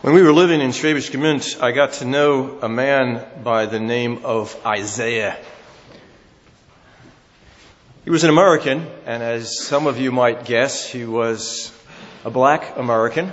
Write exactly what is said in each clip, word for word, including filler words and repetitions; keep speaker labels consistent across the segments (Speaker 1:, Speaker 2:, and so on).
Speaker 1: When we were living in Schwäbisch Gmünd, I got to know a man by the name of Isaiah. He was an American, and as some of you might guess, he was a black American.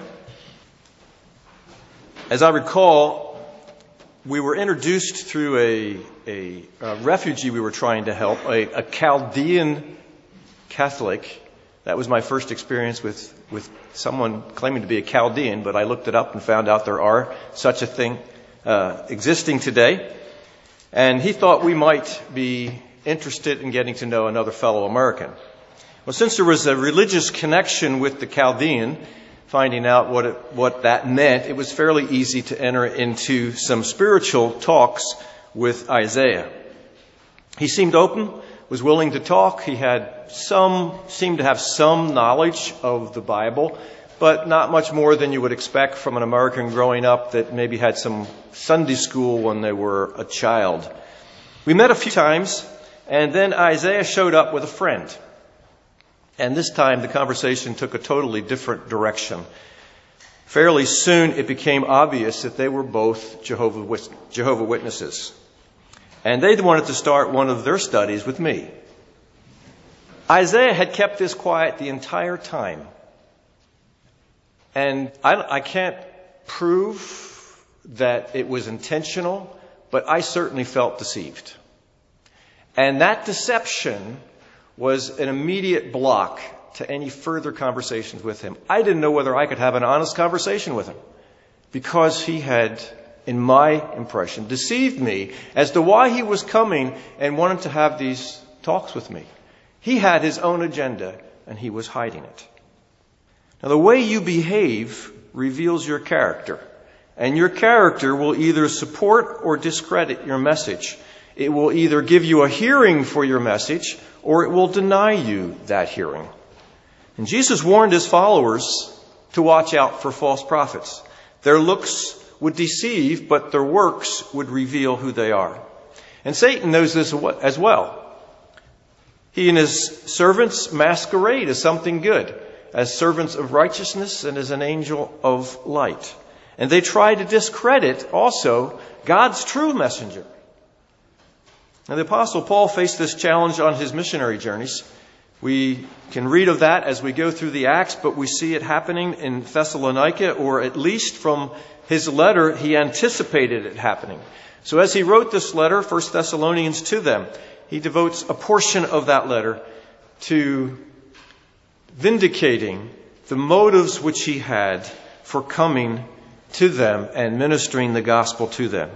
Speaker 1: As I recall, we were introduced through a, a, a refugee we were trying to help, a, a Chaldean Catholic. That was my first experience with, with someone claiming to be a Chaldean, but I looked it up and found out there are such a thing uh, existing today. And he thought we might be interested in getting to know another fellow American. Well, since there was a religious connection with the Chaldean, finding out what it, what that meant, it was fairly easy to enter into some spiritual talks with Isaiah. He seemed open, was willing to talk. He had some, seemed to have some knowledge of the Bible, but not much more than you would expect from an American growing up that maybe had some Sunday school when they were a child. We met a few times, and then Isaiah showed up with a friend. And this time the conversation took a totally different direction. Fairly soon it became obvious that they were both Jehovah's Witnesses. And they wanted to start one of their studies with me. Isaiah had kept this quiet the entire time. And I, I can't prove that it was intentional, but I certainly felt deceived. And that deception was an immediate block to any further conversations with him. I didn't know whether I could have an honest conversation with him because he had, in my impression, deceived me as to why he was coming and wanted to have these talks with me. He had his own agenda, and he was hiding it. Now, the way you behave reveals your character, and your character will either support or discredit your message. It will either give you a hearing for your message, or it will deny you that hearing. And Jesus warned his followers to watch out for false prophets. Their looks would deceive, but their works would reveal who they are. And Satan knows this as well. He and his servants masquerade as something good, as servants of righteousness and as an angel of light. And they try to discredit also God's true messenger. Now, the Apostle Paul faced this challenge on his missionary journeys. We can read of that as we go through the Acts, but we see it happening in Thessalonica, or at least from his letter, he anticipated it happening. So as he wrote this letter, First Thessalonians, to them, he devotes a portion of that letter to vindicating the motives which he had for coming to them and ministering the gospel to them.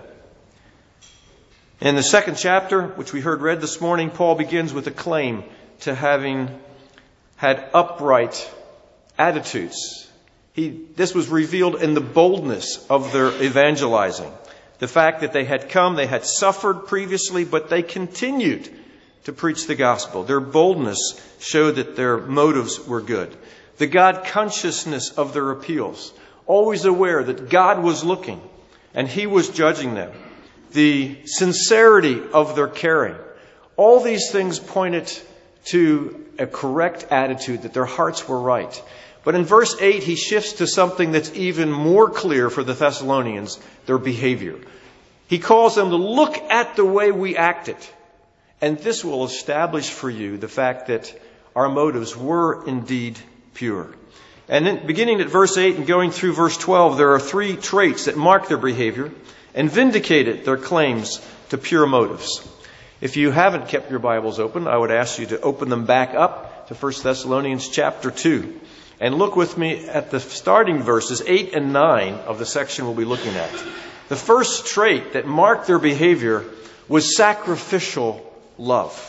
Speaker 1: In the second chapter, which we heard read this morning, Paul begins with a claim to having had upright attitudes. He, this was revealed in the boldness of their evangelizing. The fact that they had come, they had suffered previously, but they continued to preach the gospel. Their boldness showed that their motives were good. The God consciousness of their appeals, always aware that God was looking and he was judging them. The sincerity of their caring. All these things pointed to a correct attitude, that their hearts were right. But in verse eight, he shifts to something that's even more clear for the Thessalonians, their behavior. He calls them to look at the way we acted. And this will establish for you the fact that our motives were indeed pure. And then beginning at verse eight and going through verse twelve, there are three traits that mark their behavior and vindicated their claims to pure motives. If you haven't kept your Bibles open, I would ask you to open them back up to First Thessalonians chapter two. And look with me at the starting verses eight and nine of the section we'll be looking at. The first trait that marked their behavior was sacrificial love.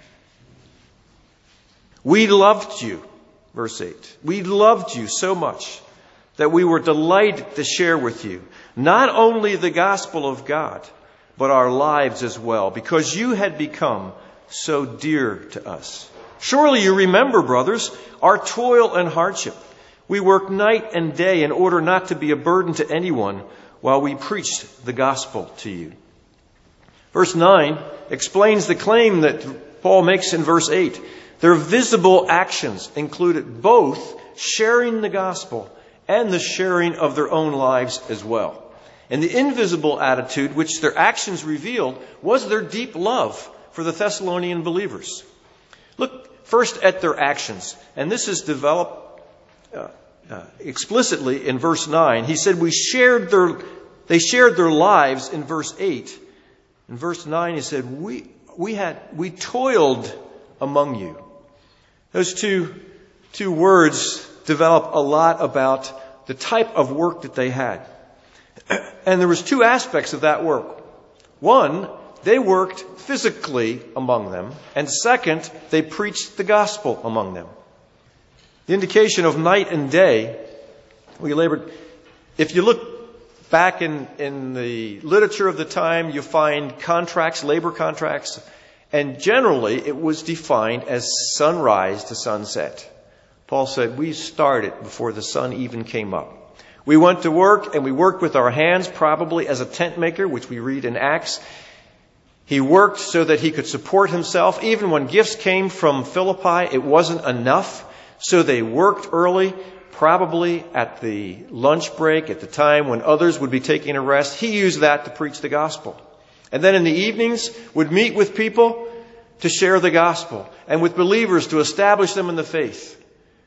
Speaker 1: We loved you, verse eight. We loved you so much that we were delighted to share with you not only the gospel of God, but our lives as well, because you had become so dear to us. Surely you remember, brothers, our toil and hardship. We worked night and day in order not to be a burden to anyone while we preached the gospel to you. Verse nine explains the claim that Paul makes in verse eight. Their visible actions included both sharing the gospel and the sharing of their own lives as well. And the invisible attitude which their actions revealed was their deep love for the Thessalonian believers. Look first at their actions. And this is developed uh, uh, explicitly in verse nine. He said, "We shared their, they shared their lives," in verse eight. In verse nine, he said, we, we had, we toiled among you. Those two, two words develop a lot about the type of work that they had. And there was two aspects of that work. One, they worked physically among them. And second, they preached the gospel among them. The indication of night and day, we labored. If you look back in, in the literature of the time, you find contracts, labor contracts. And generally, it was defined as sunrise to sunset. Paul said, we started before the sun even came up. We went to work, and we worked with our hands, probably as a tent maker, which we read in Acts. He worked so that he could support himself. Even when gifts came from Philippi, it wasn't enough. So they worked early, probably at the lunch break, at the time when others would be taking a rest. He used that to preach the gospel. And then in the evenings, would meet with people to share the gospel, and with believers to establish them in the faith.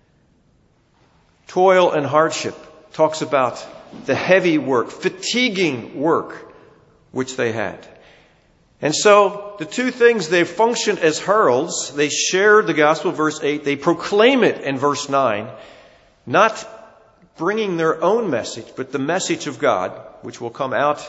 Speaker 1: Toil and hardship talks about the heavy work, fatiguing work, which they had. And so, the two things, they functioned as heralds. They shared the gospel, verse eight. They proclaim it in verse nine. Not bringing their own message, but the message of God, which will come out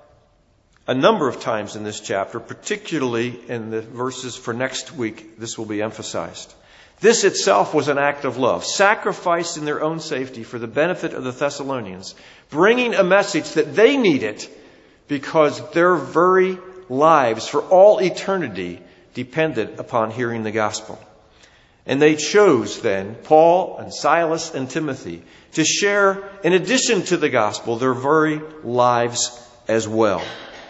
Speaker 1: a number of times in this chapter, particularly in the verses for next week. This will be emphasized. This itself was an act of love, sacrificed in their own safety for the benefit of the Thessalonians, bringing a message that they needed because their very lives for all eternity depended upon hearing the gospel. And they chose then, Paul and Silas and Timothy, to share, in addition to the gospel, their very lives as well.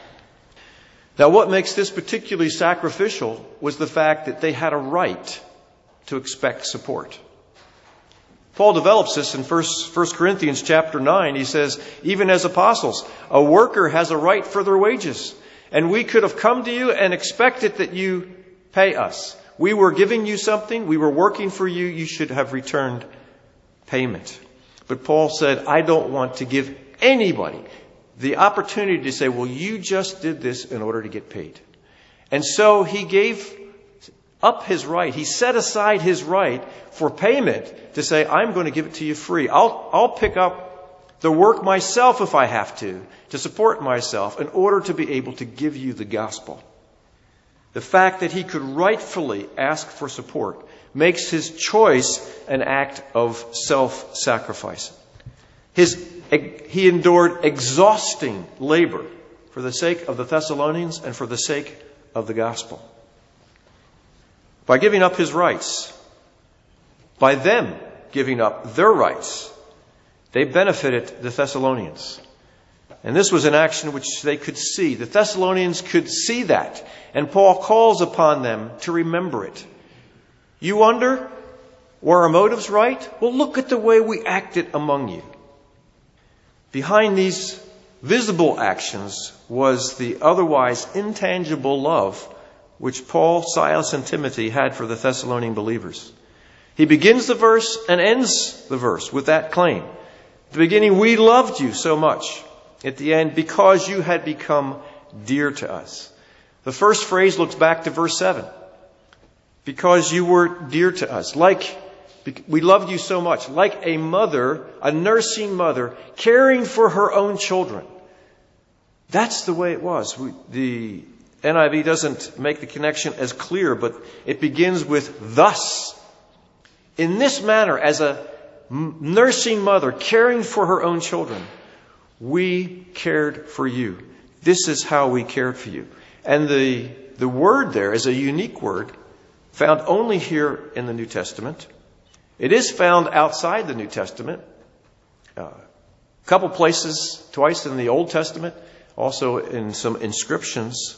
Speaker 1: Now, what makes this particularly sacrificial was the fact that they had a right to expect support. Paul develops this in First Corinthians chapter nine. He says, even as apostles, a worker has a right for their wages. And we could have come to you and expected that you pay us. We were giving you something. We were working for you. You should have returned payment. But Paul said, I don't want to give anybody the opportunity to say, well, you just did this in order to get paid. And so he gave up his right. He set aside his right for payment to say, I'm going to give it to you free. I'll, I'll pick up the work myself if I have to, to support myself in order to be able to give you the gospel. The fact that he could rightfully ask for support makes his choice an act of self-sacrifice. His, he endured exhausting labor for the sake of the Thessalonians and for the sake of the gospel. By giving up his rights, by them giving up their rights, they benefited the Thessalonians. And this was an action which they could see. The Thessalonians could see that. And Paul calls upon them to remember it. You wonder, were our motives right? Well, look at the way we acted among you. Behind these visible actions was the otherwise intangible love which Paul, Silas, and Timothy had for the Thessalonian believers. He begins the verse and ends the verse with that claim. At the beginning, we loved you so much. At the end, because you had become dear to us. The first phrase looks back to verse seven. Because you were dear to us. Like, we loved you so much. Like a mother, a nursing mother, caring for her own children. That's the way it was. We, the N I V doesn't make the connection as clear, but it begins with thus. In this manner, as a nursing mother caring for her own children, we cared for you. This is how we cared for you. And the, the word there is a unique word found only here in the New Testament. It is found outside the New Testament. Uh, a couple places, twice in the Old Testament, also in some inscriptions.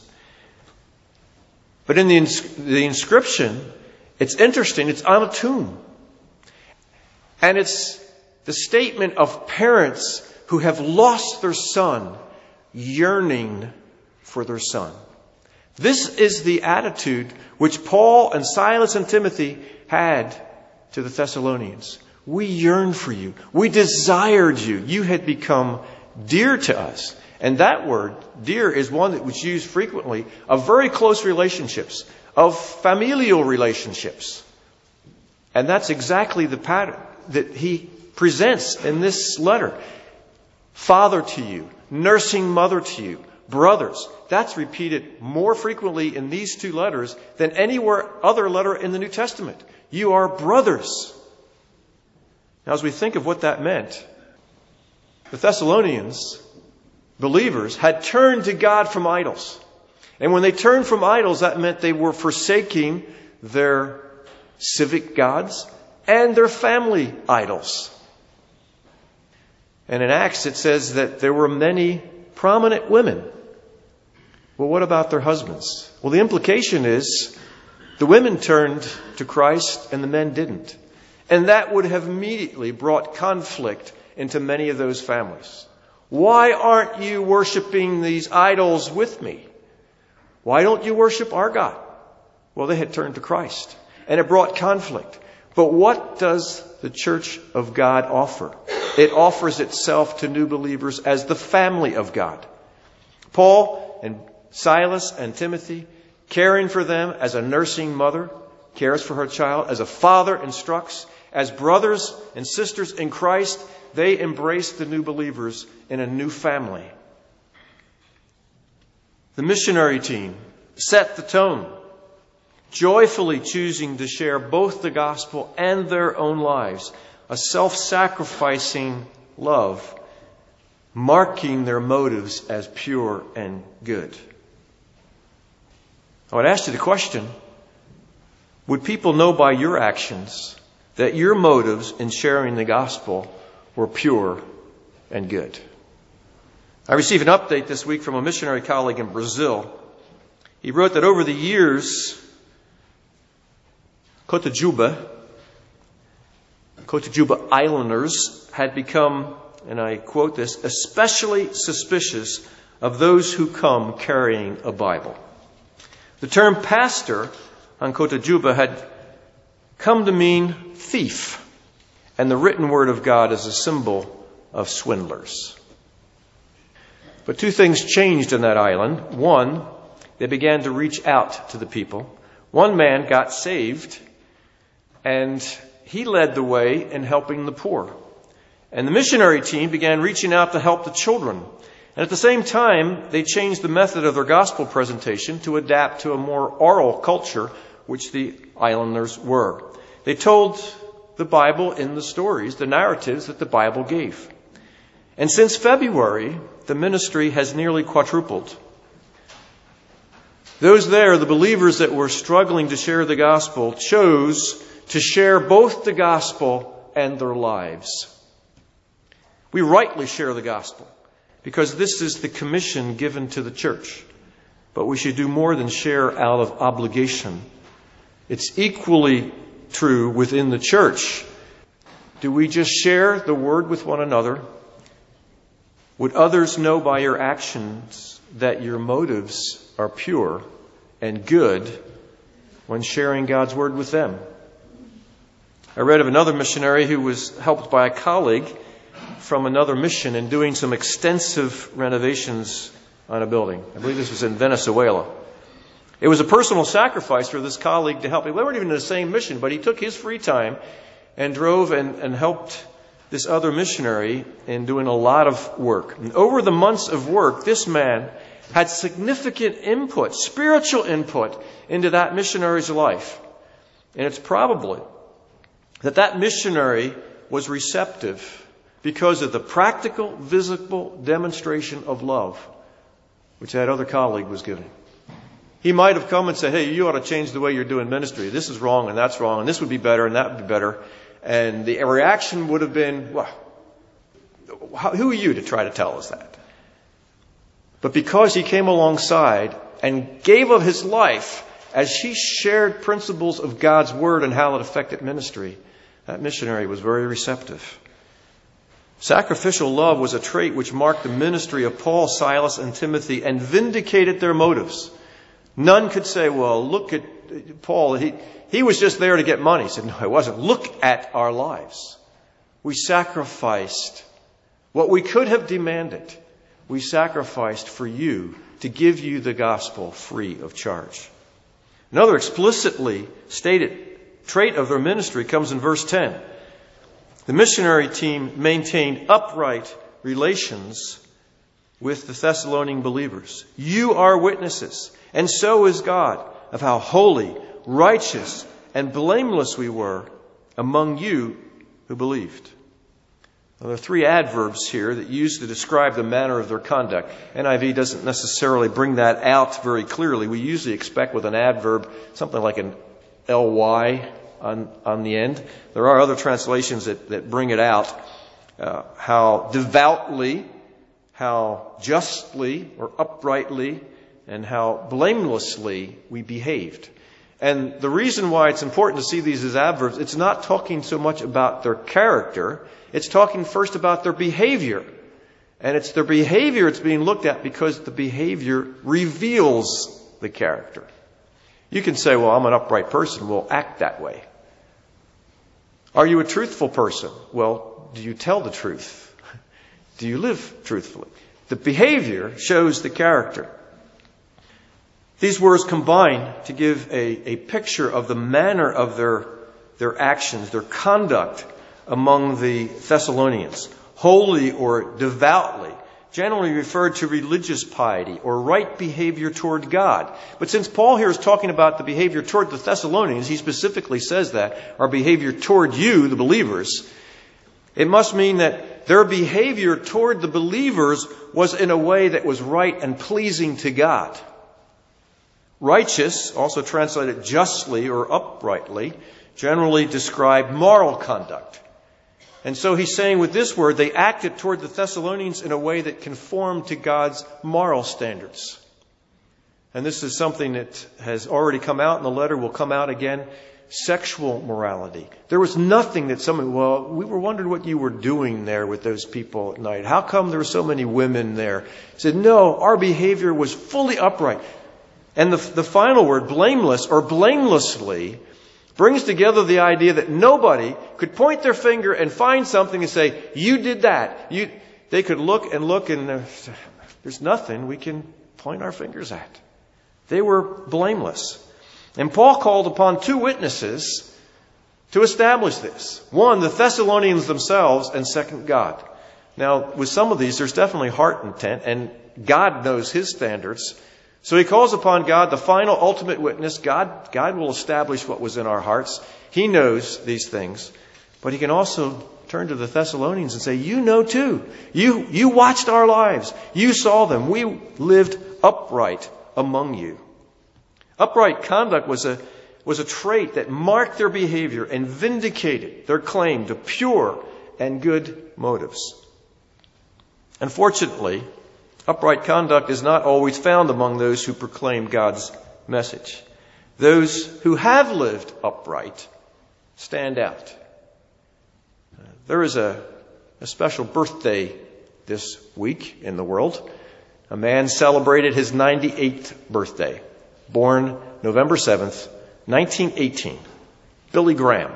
Speaker 1: But in the, ins- the inscription, it's interesting. It's on a tomb. And it's The statement of parents who have lost their son, yearning for their son. This is the attitude which Paul and Silas and Timothy had to the Thessalonians. We yearn for you. We desired you. You had become dear to us. And that word, dear, is one that was used frequently of very close relationships, of familial relationships. And that's exactly the pattern that he presents in this letter. Father to you, nursing mother to you, brothers. That's repeated more frequently in these two letters than anywhere other letter in the New Testament. You are brothers. Now, as we think of what that meant, the Thessalonians, believers, had turned to God from idols. And when they turned from idols, that meant they were forsaking their civic gods and their family idols. And in Acts it says that there were many prominent women. Well, what about their husbands? Well, the implication is the women turned to Christ and the men didn't. And that would have immediately brought conflict into many of those families. Why aren't you worshiping these idols with me? Why don't you worship our God? Well, they had turned to Christ, and it brought conflict. But what does the Church of God offer? It offers itself to new believers as the family of God. Paul and Silas and Timothy, caring for them as a nursing mother cares for her child, as a father instructs, as brothers and sisters in Christ, they embrace the new believers in a new family. The missionary team set the tone, joyfully choosing to share both the gospel and their own lives, a self-sacrificing love, marking their motives as pure and good. I would ask you the question, would people know by your actions that your motives in sharing the gospel were pure and good? I received an update this week from a missionary colleague in Brazil. He wrote that over the years, Cotajuba, Cotajuba Islanders had become, and I quote this, especially suspicious of those who come carrying a Bible. The term pastor on Cotajuba had come to mean thief, and the written word of God is a symbol of swindlers. But two things changed in that island. One, they began to reach out to the people. One man got saved, and he led the way in helping the poor. And the missionary team began reaching out to help the children. And at the same time, they changed the method of their gospel presentation to adapt to a more oral culture, which the islanders were. They told the Bible in the stories, the narratives that the Bible gave. And since February, the ministry has nearly quadrupled. Those there, the believers that were struggling to share the gospel, chose to share both the gospel and their lives. We rightly share the gospel because this is the commission given to the church. But we should do more than share out of obligation. It's equally true within the church. Do we just share the word with one another? Would others know by your actions that your motives are pure and good when sharing God's word with them? I read of another missionary who was helped by a colleague from another mission in doing some extensive renovations on a building. I believe this was in Venezuela. It was a personal sacrifice for this colleague to help him. They weren't even in the same mission, but he took his free time and drove and, and helped this other missionary in doing a lot of work. And over the months of work, this man had significant input, spiritual input, into that missionary's life. And it's probably that that missionary was receptive because of the practical, visible demonstration of love which that other colleague was giving. He might have come and said, hey, you ought to change the way you're doing ministry. This is wrong and that's wrong and this would be better and that would be better. And the reaction would have been, well, who are you to try to tell us that? But because he came alongside and gave of his life as he shared principles of God's word and how it affected ministry, that missionary was very receptive. Sacrificial love was a trait which marked the ministry of Paul, Silas, and Timothy and vindicated their motives. None could say, well, look at Paul. He, he was just there to get money. He said, no, I wasn't. Look at our lives. We sacrificed what we could have demanded. We sacrificed for you to give you the gospel free of charge. Another explicitly stated trait of their ministry comes in verse ten. The missionary team maintained upright relations with the Thessalonian believers. You are witnesses, and so is God, of how holy, righteous, and blameless we were among you who believed. Now, there are three adverbs here that used to describe the manner of their conduct. N I V doesn't necessarily bring that out very clearly. We usually expect with an adverb something like an L Y on, on the end. There are other translations that, that bring it out. Uh, how devoutly, how justly or uprightly, and how blamelessly we behaved. And the reason why it's important to see these as adverbs, it's not talking so much about their character. It's talking first about their behavior. And it's their behavior it's being looked at because the behavior reveals the character. You can say, well, I'm an upright person. Well, act that way. Are you a truthful person? Well, do you tell the truth? Do you live truthfully? The behavior shows the character. These words combine to give a, a picture of the manner of their, their actions, their conduct among the Thessalonians. Holy or devoutly, generally referred to religious piety or right behavior toward God. But since Paul here is talking about the behavior toward the Thessalonians, he specifically says that, our behavior toward you, the believers, it must mean that their behavior toward the believers was in a way that was right and pleasing to God. Righteous, also translated justly or uprightly, generally describe moral conduct. And so he's saying with this word, they acted toward the Thessalonians in a way that conformed to God's moral standards. And this is something that has already come out in the letter, will come out again. Sexual morality. There was nothing that someone, well, we were wondering what you were doing there with those people at night. How come there were so many women there? He said, no, our behavior was fully upright. And the, the final word, blameless or blamelessly, brings together the idea that nobody could point their finger and find something and say, you did that. You, they could look and look and uh, there's nothing we can point our fingers at. They were blameless. And Paul called upon two witnesses to establish this. One, the Thessalonians themselves, and second, God. Now, with some of these, there's definitely heart intent, and God knows His standards. So he calls upon God, the final ultimate witness. God, God will establish what was in our hearts. He knows these things. But he can also turn to the Thessalonians and say, you know too. You, you watched our lives. You saw them. We lived upright among you. Upright conduct was a, was a trait that marked their behavior and vindicated their claim to pure and good motives. Unfortunately, upright conduct is not always found among those who proclaim God's message. Those who have lived upright stand out. There is a, a special birthday this week in the world. A man celebrated his ninety-eighth birthday, born November seventh, nineteen eighteen. Billy Graham.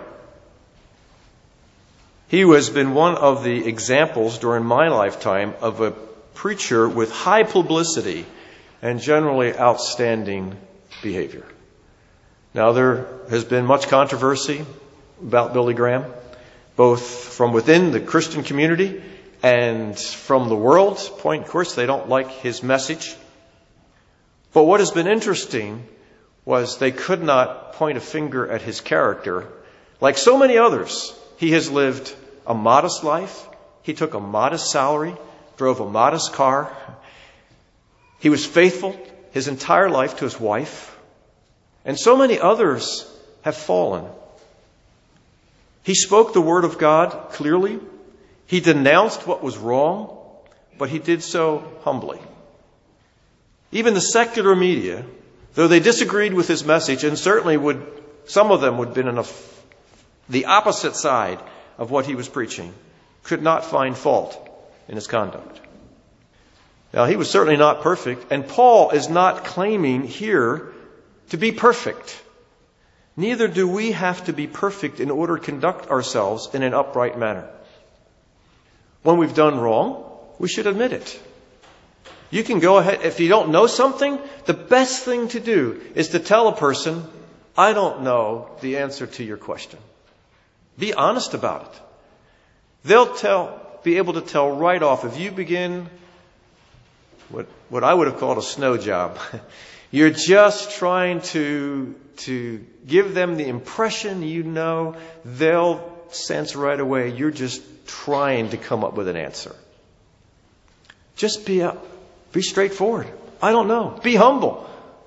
Speaker 1: He has been one of the examples during my lifetime of a preacher with high publicity and generally outstanding behavior. Now, there has been much controversy about Billy Graham, both from within the Christian community and from the world's point. Of course, they don't like his message. But what has been interesting was they could not point a finger at his character. Like so many others, he has lived a modest life. He took a modest salary, drove a modest car. He was faithful his entire life to his wife. And so many others have fallen. He spoke the word of God clearly. He denounced what was wrong, but he did so humbly. Even the secular media, though they disagreed with his message, and certainly would, some of them would have been on a, the opposite side of what he was preaching, could not find fault in his conduct. Now, he was certainly not perfect, and Paul is not claiming here to be perfect. Neither do we have to be perfect in order to conduct ourselves in an upright manner. When we've done wrong, we should admit it. You can go ahead, if you don't know something, the best thing to do is to tell a person, I don't know the answer to your question. Be honest about it. They'll tell, be able to tell right off if you begin what, what I would have called a snow job. You're just trying to, to give them the impression you know. They'll sense right away you're just trying to come up with an answer. Just be up. Be straightforward. I don't know. Be humble.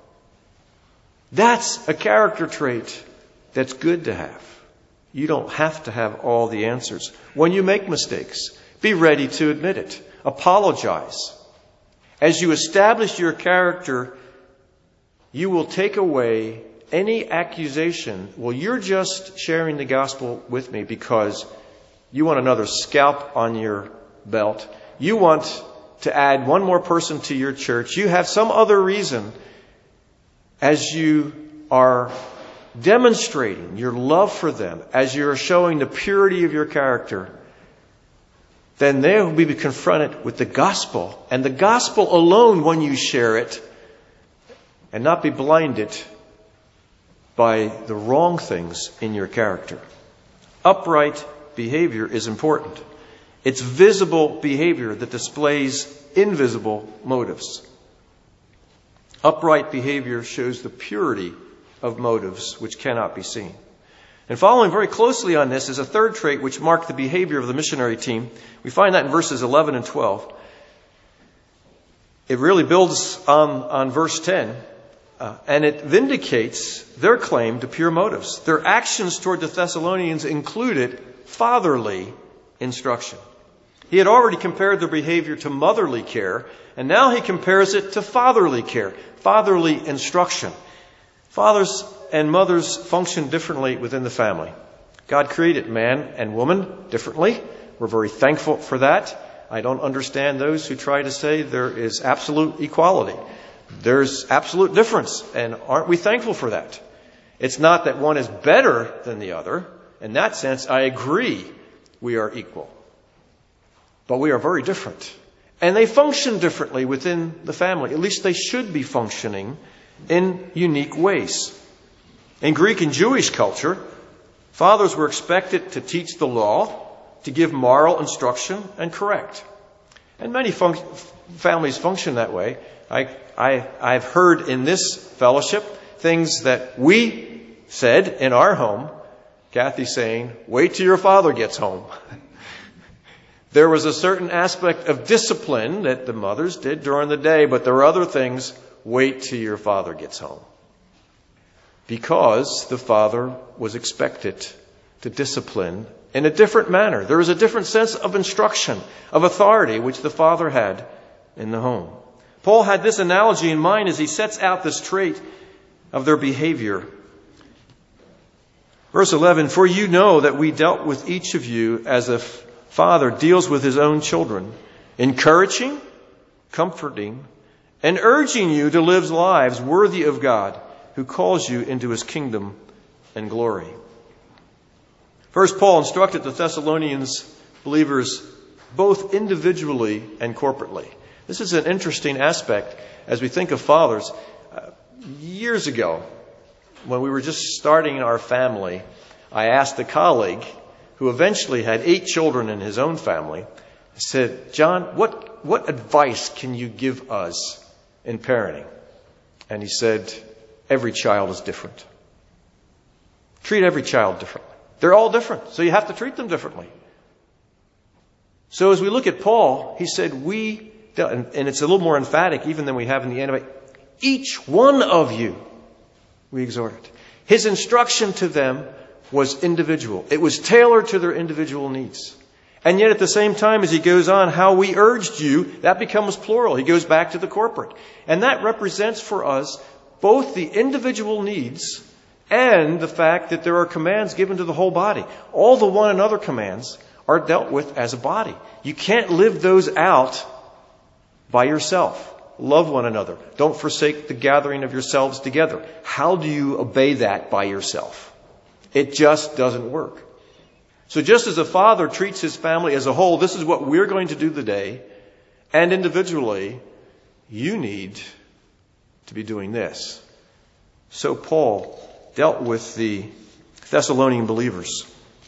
Speaker 1: That's a character trait that's good to have. You don't have to have all the answers. When you make mistakes, be ready to admit it. Apologize. As you establish your character, you will take away any accusation. Well, you're just sharing the gospel with me because you want another scalp on your belt. You want to add one more person to your church. You have some other reason. As you are demonstrating your love for them, as you're showing the purity of your character, then they will be confronted with the gospel. And the gospel alone, when you share it, and not be blinded by the wrong things in your character. Upright behavior is important. It's visible behavior that displays invisible motives. Upright behavior shows the purity of motives which cannot be seen. And following very closely on this is a third trait which marked the behavior of the missionary team. We find that in verses eleven and twelve. It really builds on, on verse ten. Uh, and it vindicates their claim to pure motives. Their actions toward the Thessalonians included fatherly instruction. He had already compared their behavior to motherly care, and now he compares it to fatherly care, fatherly instruction. Fathers and mothers function differently within the family. God created man and woman differently. We're very thankful for that. I don't understand those who try to say there is absolute equality. There's absolute difference, and aren't we thankful for that? It's not that one is better than the other. In that sense, I agree we are equal. But we are very different. And they function differently within the family. At least they should be functioning in unique ways. In Greek and Jewish culture, fathers were expected to teach the law, to give moral instruction, and correct. And many fun- families function that way. I, I, I've heard in this fellowship things that we said in our home. Kathy saying, wait till your father gets home. There was a certain aspect of discipline that the mothers did during the day, but there were other things, wait till your father gets home. Because the father was expected to discipline in a different manner. There was a different sense of instruction, of authority, which the father had in the home. Paul had this analogy in mind as he sets out this trait of their behavior. Verse eleven, for you know that we dealt with each of you as a father deals with his own children, encouraging, comforting, and urging you to live lives worthy of God, who calls you into his kingdom and glory. First, Paul instructed the Thessalonians believers both individually and corporately. This is an interesting aspect as we think of fathers. Uh, years ago, when we were just starting our family, I asked a colleague who eventually had eight children in his own family. I said, John, what, what advice can you give us in parenting? And he said, every child is different. Treat every child differently. They're all different, so you have to treat them differently. So as we look at Paul, he said, we, and it's a little more emphatic even than we have in the N I V, each one of you, we exhorted. His instruction to them was individual. It was tailored to their individual needs. And yet at the same time, as he goes on, how we urged you, that becomes plural. He goes back to the corporate. And that represents for us both the individual needs and the fact that there are commands given to the whole body. All the one another commands are dealt with as a body. You can't live those out by yourself. Love one another. Don't forsake the gathering of yourselves together. How do you obey that by yourself? It just doesn't work. So just as a father treats his family as a whole, this is what we're going to do today. And individually, you need to be doing this. So Paul dealt with the Thessalonian believers.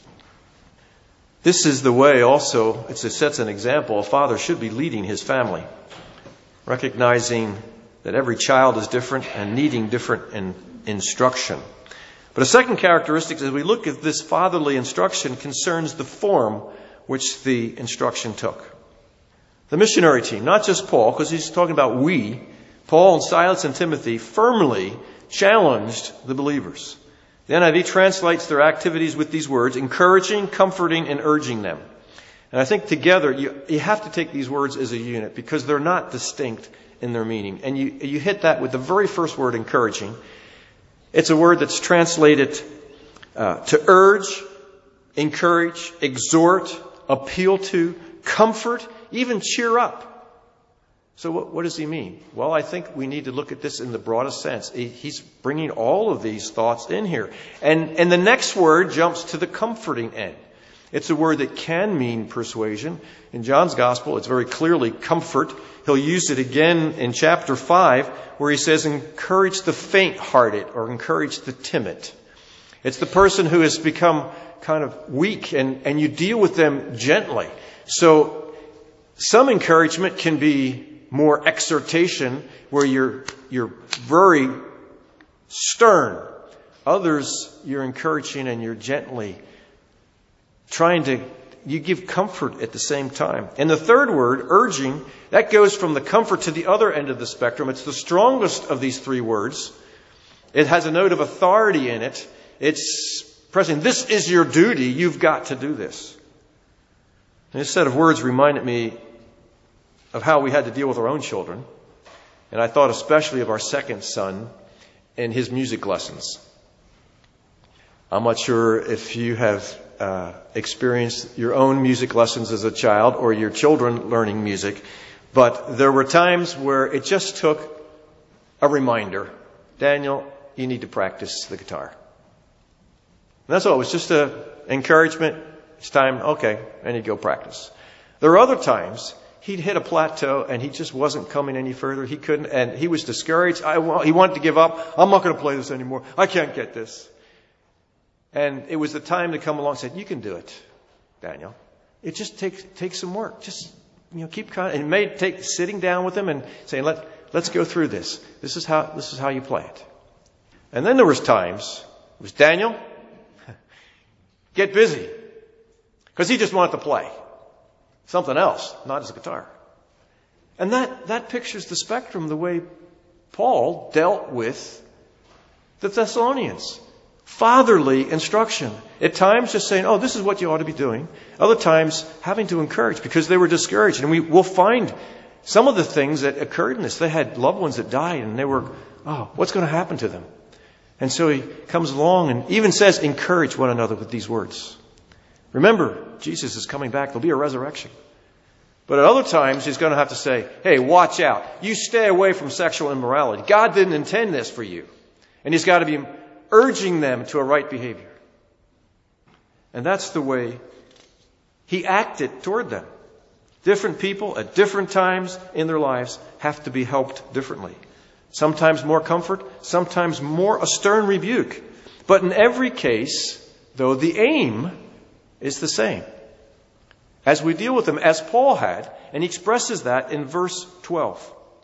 Speaker 1: This is the way also, it sets an example, a father should be leading his family, recognizing that every child is different and needing different in, instruction. But a second characteristic, as we look at this fatherly instruction, concerns the form which the instruction took. The missionary team, not just Paul, because he's talking about we, Paul and Silas and Timothy firmly challenged the believers. The N I V translates their activities with these words, encouraging, comforting, and urging them. And I think together, you, you have to take these words as a unit because they're not distinct in their meaning. And you, you hit that with the very first word, encouraging. It's a word that's translated uh, to urge, encourage, exhort, appeal to, comfort, even cheer up. So what, what does he mean? Well, I think we need to look at this in the broadest sense. He, he's bringing all of these thoughts in here. And, and the next word jumps to the comforting end. It's a word that can mean persuasion. In John's Gospel, it's very clearly comfort. He'll use it again in chapter five, where he says, encourage the faint-hearted or encourage the timid. It's the person who has become kind of weak, and, and you deal with them gently. So some encouragement can be more exhortation, where you're you're very stern. Others, you're encouraging and you're gently trying to, you give comfort at the same time. And the third word, urging, that goes from the comfort to the other end of the spectrum. It's the strongest of these three words. It has a note of authority in it. It's pressing, this is your duty. You've got to do this. And this set of words reminded me of how we had to deal with our own children. And I thought especially of our second son and his music lessons. I'm not sure if you have uh, experienced your own music lessons as a child or your children learning music, but there were times where it just took a reminder. Daniel, you need to practice the guitar. And that's all. It was just an encouragement. It's time. Okay. And he'd go practice. There were other times he'd hit a plateau and he just wasn't coming any further. He couldn't, and he was discouraged. I, he wanted to give up. I'm not going to play this anymore. I can't get this. And it was the time to come along and say, you can do it, Daniel. It just takes takes some work. Just, you know, keep con- and it may take sitting down with him and saying, Let let's go through this. This is how this is how you play it. And then there was times it was Daniel, get busy. Because he just wanted to play. Something else, not his guitar. And that, that pictures the spectrum the way Paul dealt with the Thessalonians. Fatherly instruction. At times just saying, oh, this is what you ought to be doing. Other times having to encourage because they were discouraged. And we will find some of the things that occurred in this. They had loved ones that died and they were, oh, what's going to happen to them? And so he comes along and even says, encourage one another with these words. Remember, Jesus is coming back. There'll be a resurrection. But at other times, he's going to have to say, hey, watch out. You stay away from sexual immorality. God didn't intend this for you. And he's got to be urging them to a right behavior. And that's the way he acted toward them. Different people at different times in their lives have to be helped differently. Sometimes more comfort, sometimes more a stern rebuke. But in every case, though, the aim is the same. As we deal with them, as Paul had, and he expresses that in verse twelve.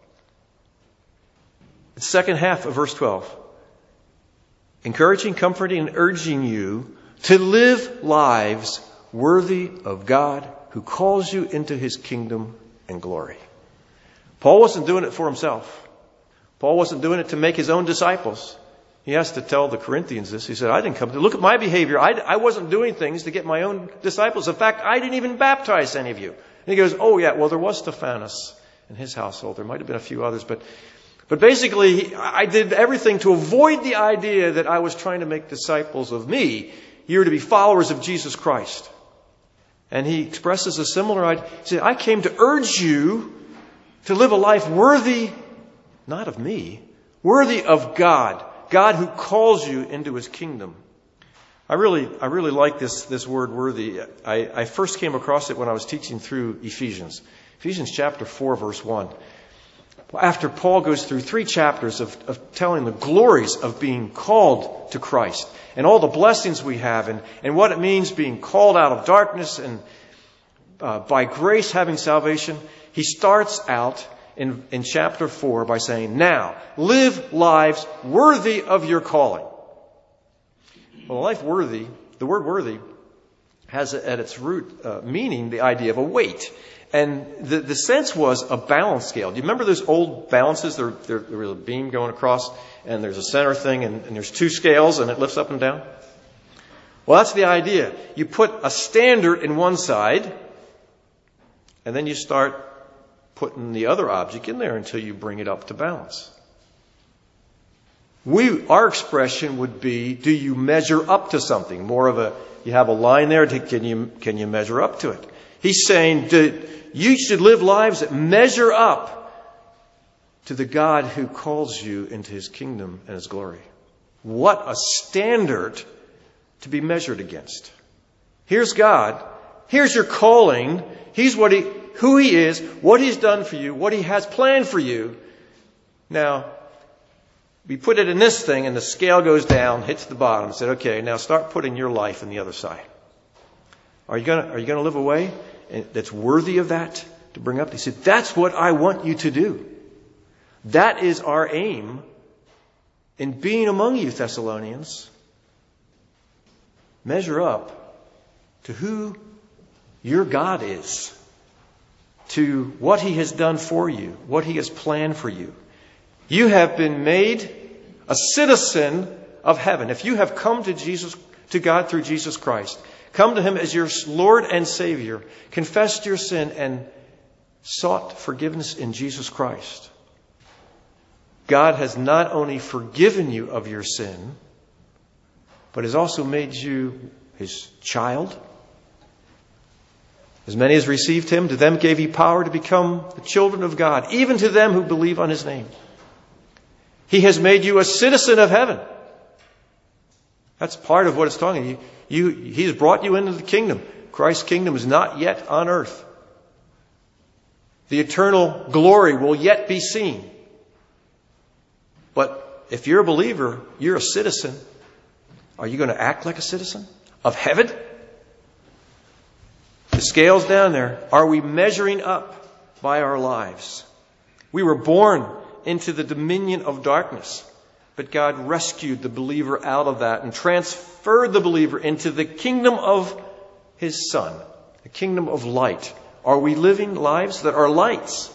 Speaker 1: The second half of verse twelve. Encouraging, comforting, and urging you to live lives worthy of God who calls you into his kingdom and glory. Paul wasn't doing it for himself. Paul wasn't doing it to make his own disciples. He has to tell the Corinthians this. He said, I didn't come to look at my behavior. I, I wasn't doing things to get my own disciples. In fact, I didn't even baptize any of you. And he goes, oh yeah, well there was Stephanas in his household. There might have been a few others, but But basically, I did everything to avoid the idea that I was trying to make disciples of me. You're to be followers of Jesus Christ. And he expresses a similar idea. He said, I came to urge you to live a life worthy, not of me, worthy of God. God who calls you into his kingdom. I really, I really like this, this word worthy. I, I first came across it when I was teaching through Ephesians. Ephesians chapter four, verse one. After Paul goes through three chapters of, of telling the glories of being called to Christ and all the blessings we have and, and what it means being called out of darkness and uh, by grace having salvation, he starts out in, in chapter four by saying, now, live lives worthy of your calling. Well, life worthy, the word worthy, has at its root uh, meaning the idea of a weight. And the, the sense was a balance scale. Do you remember those old balances? There, there, there was a beam going across, and there's a center thing, and, and there's two scales, and it lifts up and down? Well, that's the idea. You put a standard in one side, and then you start putting the other object in there until you bring it up to balance. We, our expression would be, do you measure up to something? More of a, you have a line there, to, can you, can you measure up to it? He's saying, do, you should live lives that measure up to the God who calls you into his kingdom and his glory. What a standard to be measured against. Here's God. Here's your calling. He's what he, who he is, what he's done for you, what he has planned for you. Now, we put it in this thing and the scale goes down, hits the bottom, and said, okay, now start putting your life in the other side. Are you gonna, are you gonna live a way that's worthy of that to bring up? He said, that's what I want you to do. That is our aim in being among you, Thessalonians. Measure up to who your God is, to what he has done for you, what he has planned for you. You have been made a citizen of heaven. If you have come to Jesus, to God through Jesus Christ, come to him as your Lord and Savior, confessed your sin and sought forgiveness in Jesus Christ, God has not only forgiven you of your sin, but has also made you his child. As many as received him, to them gave he power to become the children of God, even to them who believe on his name. He has made you a citizen of heaven. That's part of what it's talking about. You, you, he has brought you into the kingdom. Christ's kingdom is not yet on earth. The eternal glory will yet be seen. But if you're a believer, you're a citizen. Are you going to act like a citizen of heaven? The scale's down there. Are we measuring up by our lives? We were born into the dominion of darkness, but God rescued the believer out of that and transferred the believer into the kingdom of his Son, the kingdom of light. Are we living lives that are lights?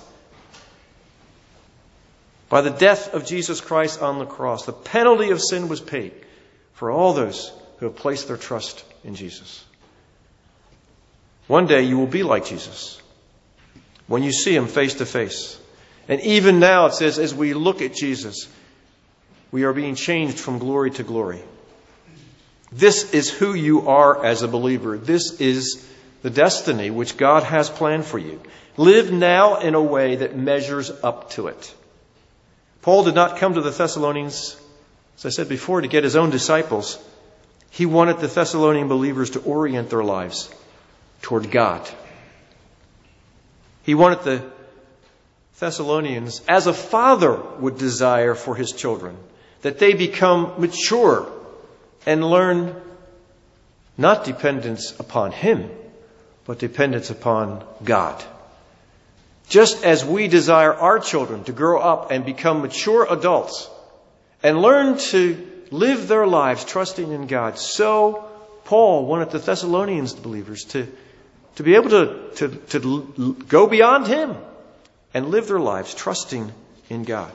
Speaker 1: By the death of Jesus Christ on the cross, the penalty of sin was paid for all those who have placed their trust in Jesus. One day you will be like Jesus when you see him face to face. And even now it says, as we look at Jesus, we are being changed from glory to glory. This is who you are as a believer. This is the destiny which God has planned for you. Live now in a way that measures up to it. Paul did not come to the Thessalonians, as I said before, to get his own disciples. He wanted the Thessalonian believers to orient their lives toward God. He wanted the Thessalonians, as a father would desire for his children, that they become mature and learn not dependence upon him, but dependence upon God. Just as we desire our children to grow up and become mature adults and learn to live their lives trusting in God, so Paul wanted the Thessalonians believers to, to be able to, to, to go beyond him and live their lives trusting in God.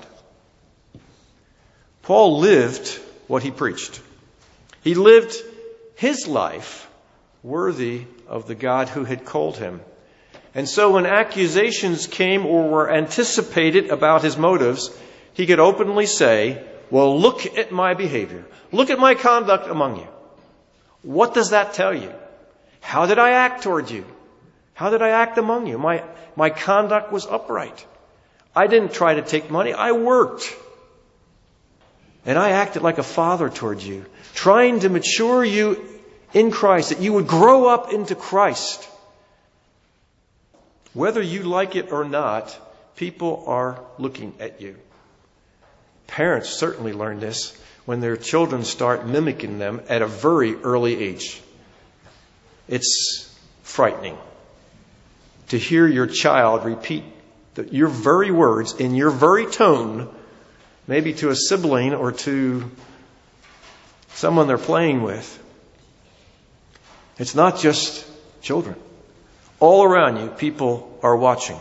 Speaker 1: Paul lived what he preached. He lived his life worthy of the God who had called him. And so when accusations came or were anticipated about his motives, he could openly say, well, look at my behavior. Look at my conduct among you. What does that tell you? How did I act toward you? How did I act among you? My, my conduct was upright. I didn't try to take money. I worked. And I acted like a father toward you, trying to mature you in Christ, that you would grow up into Christ. Whether you like it or not, people are looking at you. Parents certainly learn this when their children start mimicking them at a very early age. It's frightening to hear your child repeat the, your very words in your very tone, maybe to a sibling or to someone they're playing with. It's not just children. All around you, people are watching.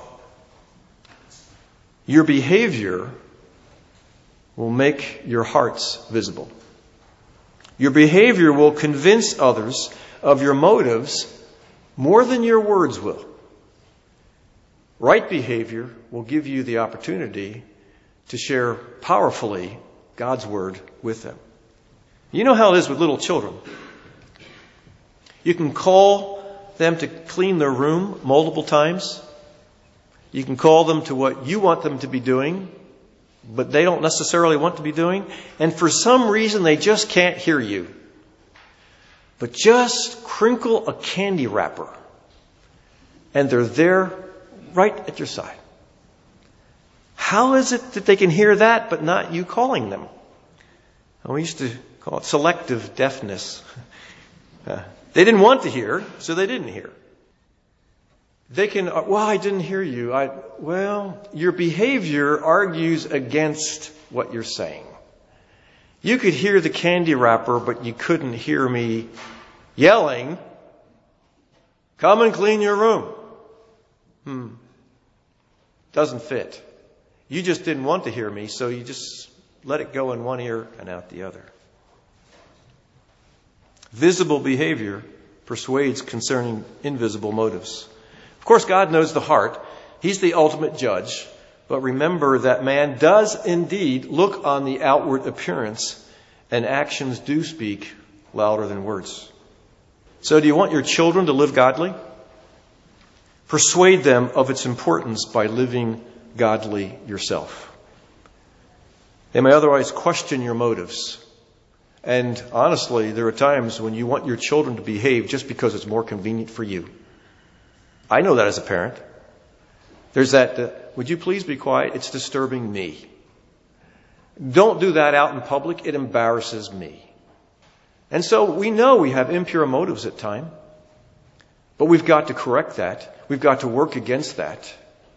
Speaker 1: Your behavior will make your hearts visible. Your behavior will convince others of your motives more than your words will. Right behavior will give you the opportunity to share powerfully God's Word with them. You know how it is with little children. You can call them to clean their room multiple times. You can call them to what you want them to be doing, but they don't necessarily want to be doing. And for some reason, they just can't hear you. But just crinkle a candy wrapper, and they're there right at your side. How is it that they can hear that, but not you calling them? Well, we used to call it selective deafness. Uh, they didn't want to hear, so they didn't hear. They can, well, I didn't hear you. I, well, your behavior argues against what you're saying. You could hear the candy wrapper, but you couldn't hear me yelling, "Come and clean your room." Hmm. Doesn't fit. You just didn't want to hear me, so you just let it go in one ear and out the other. Visible behavior persuades concerning invisible motives. Of course, God knows the heart. He's the ultimate judge. But remember that man does indeed look on the outward appearance, and actions do speak louder than words. So do you want your children to live godly? Persuade them of its importance by living godly yourself. They may otherwise question your motives. And honestly, there are times when you want your children to behave just because it's more convenient for you. I know that as a parent. There's that, uh, would you please be quiet? It's disturbing me. Don't do that out in public. It embarrasses me. And so we know we have impure motives at times. But we've got to correct that. We've got to work against that.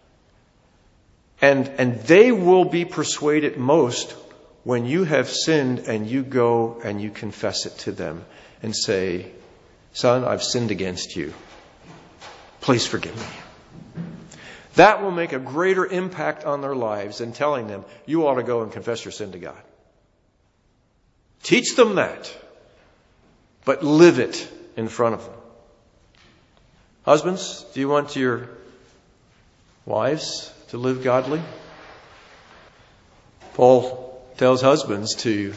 Speaker 1: And, and they will be persuaded most when you have sinned and you go and you confess it to them and say, "Son, I've sinned against you. Please forgive me." That will make a greater impact on their lives than telling them, "You ought to go and confess your sin to God." Teach them that, but live it in front of them. Husbands, do you want your wives to live godly? Paul tells husbands to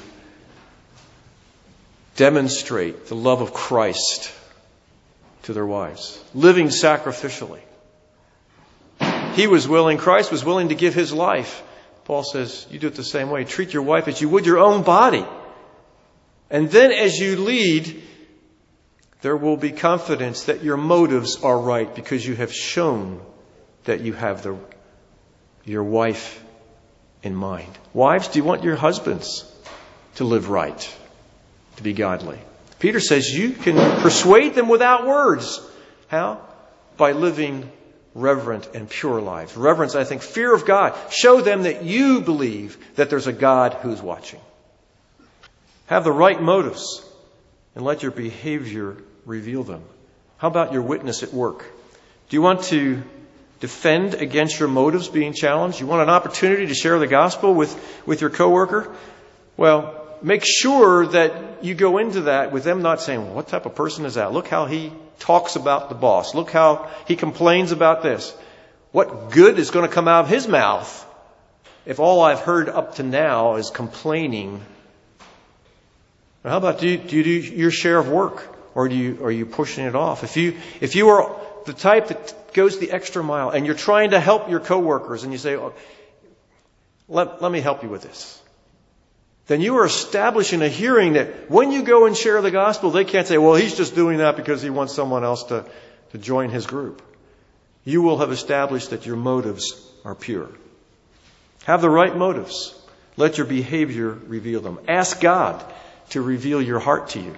Speaker 1: demonstrate the love of Christ to their wives, living sacrificially. He was willing, Christ was willing to give his life. Paul says, you do it the same way. Treat your wife as you would your own body. And then as you lead, there will be confidence that your motives are right because you have shown that you have the, your wife in mind. Wives, do you want your husbands to live right, to be godly? Peter says you can persuade them without words. How? By living reverent and pure lives. Reverence, I think, fear of God. Show them that you believe that there's a God who's watching. Have the right motives and let your behavior reveal them. How about your witness at work? Do you want to defend against your motives being challenged? You want an opportunity to share the gospel with, with your coworker? Well, make sure that you go into that with them not saying, well, what type of person is that? Look how he talks about the boss. Look how he complains about this. What good is going to come out of his mouth if all I've heard up to now is complaining? How about do you, do you do your share of work or do you, are you pushing it off? If you, if you are the type that goes the extra mile and you're trying to help your coworkers and you say, oh, let, let me help you with this, then you are establishing a hearing that when you go and share the gospel, they can't say, well, he's just doing that because he wants someone else to, to join his group. You will have established that your motives are pure. Have the right motives. Let your behavior reveal them. Ask God to reveal your heart to you.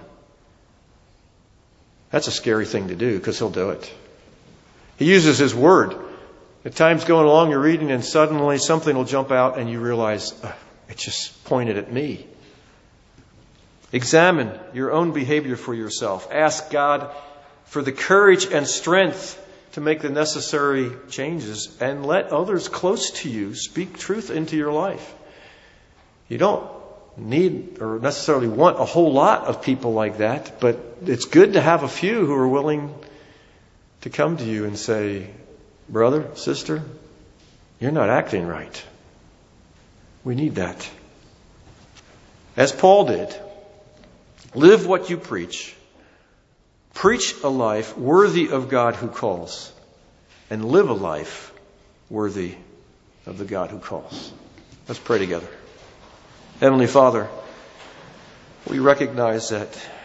Speaker 1: That's a scary thing to do because He'll do it. He uses His Word. At times going along, you're reading and suddenly something will jump out and you realize, oh, it just pointed at me. Examine your own behavior for yourself. Ask God for the courage and strength to make the necessary changes, and let others close to you speak truth into your life. You don't need or necessarily want a whole lot of people like that, but it's good to have a few who are willing to come to you and say, brother, sister, you're not acting right. We need that. As Paul did, live what you preach. Preach a life worthy of God who calls, and live a life worthy of the God who calls. Let's pray together. Heavenly Father, we recognize that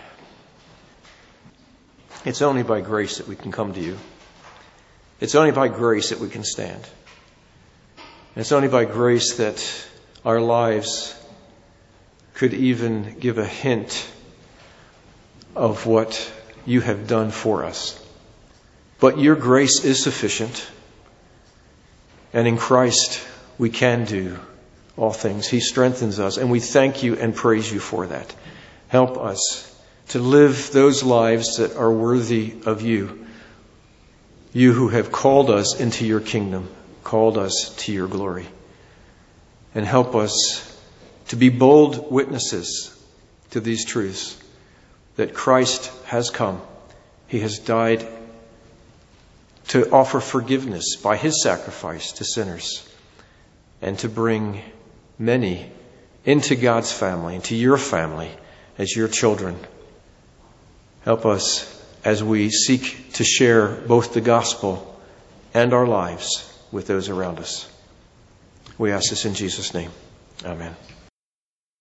Speaker 1: it's only by grace that we can come to you. It's only by grace that we can stand. And it's only by grace that our lives could even give a hint of what you have done for us. But your grace is sufficient. And in Christ we can do all things. He strengthens us, and we thank you and praise you for that. Help us to live those lives that are worthy of you. You who have called us into your kingdom, called us to your glory. And help us to be bold witnesses to these truths, that Christ has come. He has died to offer forgiveness by His sacrifice to sinners, and to bring many into God's family, into your family as your children. Help us as we seek to share both the gospel and our lives with those around us. We ask this in Jesus' name. Amen.